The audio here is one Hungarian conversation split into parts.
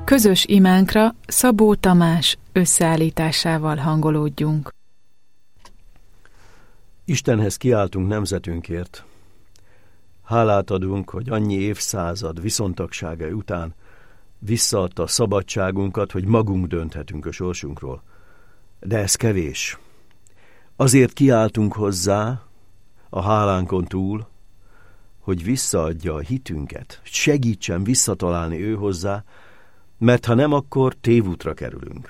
Közös imánkra Szabó Tamás összeállításával hangolódjunk. Istenhez kiáltunk nemzetünkért. Hálát adunk, hogy annyi évszázad viszontagsága után visszaadta a szabadságunkat, hogy magunk dönthetünk a sorsunkról. De ez kevés. Azért kiáltunk hozzá, a hálánkon túl, hogy visszaadja a hitünket, segítsen visszatalálni ő hozzá, mert ha nem, akkor tévútra kerülünk.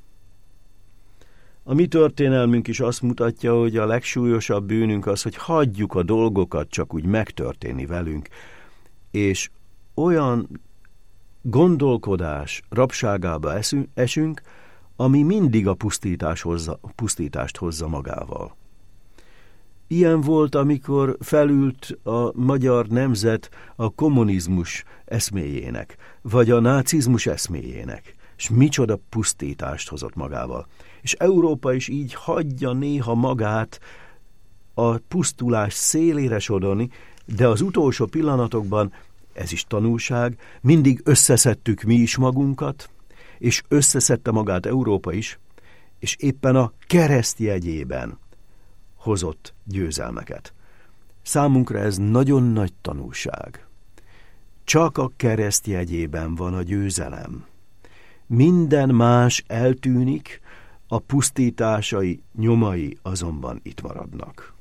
A mi történelmünk is azt mutatja, hogy a legsúlyosabb bűnünk az, hogy hagyjuk a dolgokat csak úgy megtörténni velünk, és olyan gondolkodás rabságába esünk, ami mindig a pusztítást hozza magával. Ilyen volt, amikor felült a magyar nemzet a kommunizmus eszméjének, vagy a nácizmus eszméjének, és micsoda pusztítást hozott magával. És Európa is így hagyja néha magát a pusztulás szélére sodorni, de az utolsó pillanatokban, ez is tanulság, mindig összeszedtük mi is magunkat, és összeszedte magát Európa is, és éppen a kereszt jegyében hozott győzelmeket. Számunkra ez nagyon nagy tanulság. Csak a kereszt jegyében van a győzelem. Minden más eltűnik, a pusztításai nyomai azonban itt maradnak.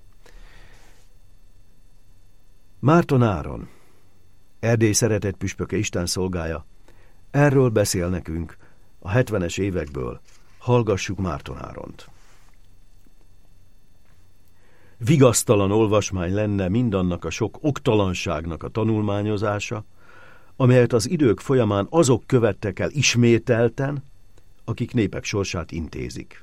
Márton Áron, Erdély szeretett püspöke, Isten szolgája, erről beszél nekünk a 70-es évekből. Hallgassuk Márton Áront. Vigasztalan olvasmány lenne mindannak a sok oktalanságnak a tanulmányozása, amelyet az idők folyamán azok követtek el ismételten, akik népek sorsát intézik.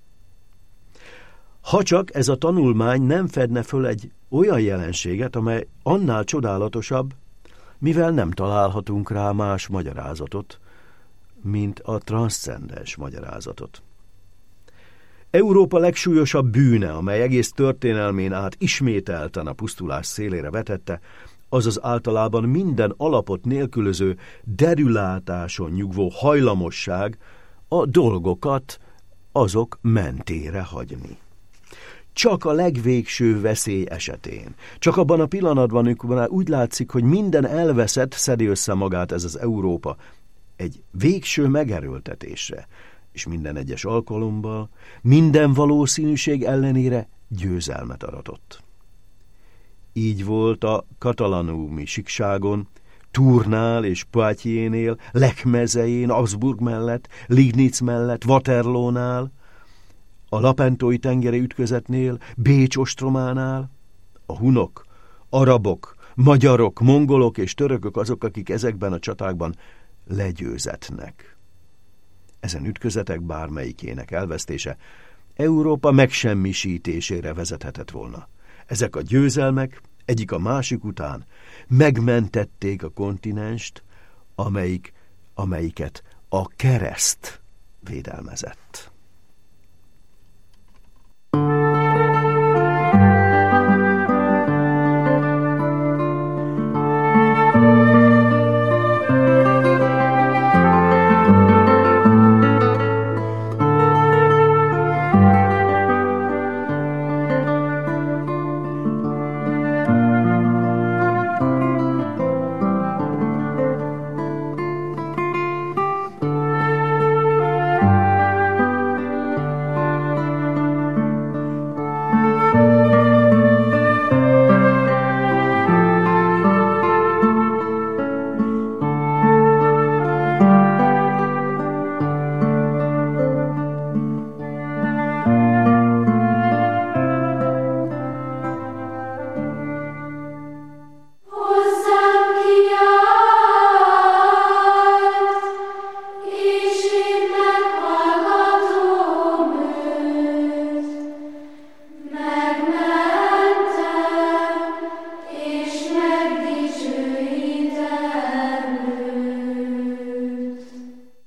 Ha csak ez a tanulmány nem fedne föl egy olyan jelenséget, amely annál csodálatosabb, mivel nem találhatunk rá más magyarázatot, mint a transzcendens magyarázatot. Európa legsúlyosabb bűne, amely egész történelmén át ismételten a pusztulás szélére vetette, az az általában minden alapot nélkülöző derülátáson nyugvó hajlamosság a dolgokat azok mentére hagyni. Csak a legvégső veszély esetén, csak abban a pillanatban, amikor már úgy látszik, hogy minden elveszett, szedi össze magát ez az Európa egy végső megerőltetésre, és minden egyes alkalommal, minden valószínűség ellenére győzelmet aratott. Így volt a katalanumi síkságon, Tournál és Poitiers-nél, Lech mezején, Augsburg mellett, Liegnitz mellett, Waterloo-nál, a Lapentói tengeri ütközetnél, Bécs ostrománál. A hunok, arabok, magyarok, mongolok és törökök azok, akik ezekben a csatákban legyőzetnek. Ezen ütközetek bármelyikének elvesztése Európa megsemmisítésére vezethetett volna. Ezek a győzelmek egyik a másik után megmentették a kontinenst, amelyiket a kereszt védelmezett.